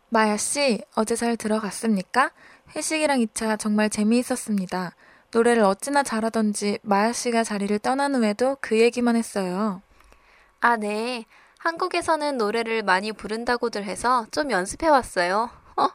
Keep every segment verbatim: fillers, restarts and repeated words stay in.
마야 씨, 어제 잘 들어갔습니까? 회식이랑 이 차 정말 재미있었습니다. 노래를 어찌나 잘하던지 마야 씨가 자리를 떠난 후에도 그 얘기만 했어요. 아, 네. 한국에서는 노래를 많이 부른다고들 해서 좀 연습해 왔어요.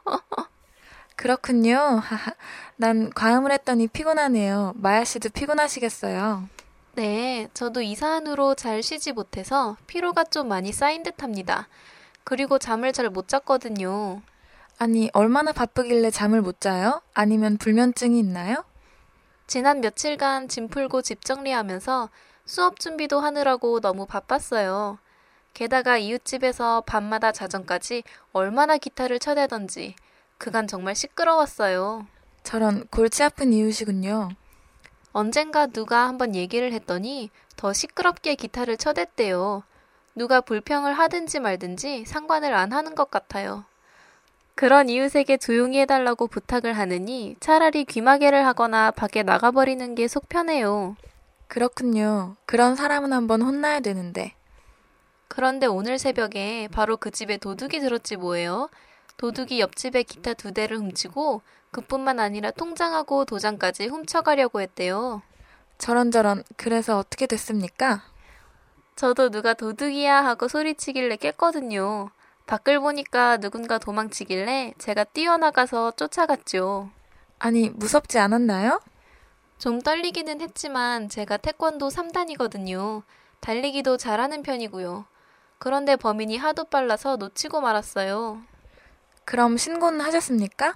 그렇군요. 하하. 난 과음을 했더니 피곤하네요. 마야 씨도 피곤하시겠어요. 네, 저도 이사한 후로 잘 쉬지 못해서 피로가 좀 많이 쌓인 듯 합니다. 그리고 잠을 잘 못 잤거든요. 아니, 얼마나 바쁘길래 잠을 못 자요? 아니면 불면증이 있나요? 지난 며칠간 짐 풀고 집 정리하면서 수업 준비도 하느라고 너무 바빴어요. 게다가 이웃집에서 밤마다 자정까지 얼마나 기타를 쳐대던지 그간 정말 시끄러웠어요. 저런 골치 아픈 이유시군요. 언젠가 누가 한번 얘기를 했더니 더 시끄럽게 기타를 쳐댔대요. 누가 불평을 하든지 말든지 상관을 안 하는 것 같아요. 그런 이웃에게 조용히 해달라고 부탁을 하느니 차라리 귀마개를 하거나 밖에 나가버리는 게 속 편해요. 그렇군요. 그런 사람은 한번 혼나야 되는데. 그런데 오늘 새벽에 바로 그 집에 도둑이 들었지 뭐예요. 도둑이 옆집에 기타 두 대를 훔치고 그뿐만 아니라 통장하고 도장까지 훔쳐가려고 했대요. 저런저런, 그래서 어떻게 됐습니까? 저도 누가 도둑이야 하고 소리치길래 깼거든요. 밖을 보니까 누군가 도망치길래 제가 뛰어나가서 쫓아갔죠. 아니, 무섭지 않았나요? 좀 떨리기는 했지만 제가 태권도 삼 단이거든요. 달리기도 잘하는 편이고요. 그런데 범인이 하도 빨라서 놓치고 말았어요. 그럼 신고는 하셨습니까?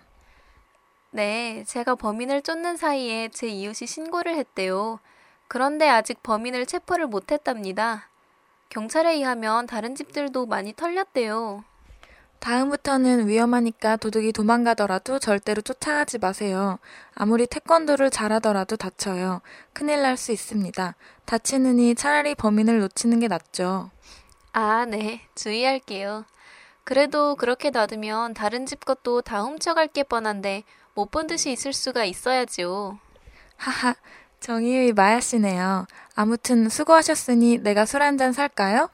네, 제가 범인을 쫓는 사이에 제 이웃이 신고를 했대요. 그런데 아직 범인을 체포를 못했답니다. 경찰에 의하면 다른 집들도 많이 털렸대요. 다음부터는 위험하니까 도둑이 도망가더라도 절대로 쫓아가지 마세요. 아무리 태권도를 잘하더라도 다쳐요. 큰일 날 수 있습니다. 다치느니 차라리 범인을 놓치는 게 낫죠. 아, 네, 주의할게요. 그래도 그렇게 놔두면 다른 집 것도 다 훔쳐갈 게 뻔한데 못 본 듯이 있을 수가 있어야죠. 하하, 정의의 마야씨네요. 아무튼 수고하셨으니 내가 술 한잔 살까요?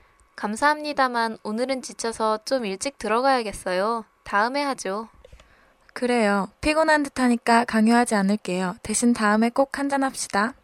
감사합니다만 오늘은 지쳐서 좀 일찍 들어가야겠어요. 다음에 하죠. 그래요. 피곤한 듯 하니까 강요하지 않을게요. 대신 다음에 꼭 한잔 합시다.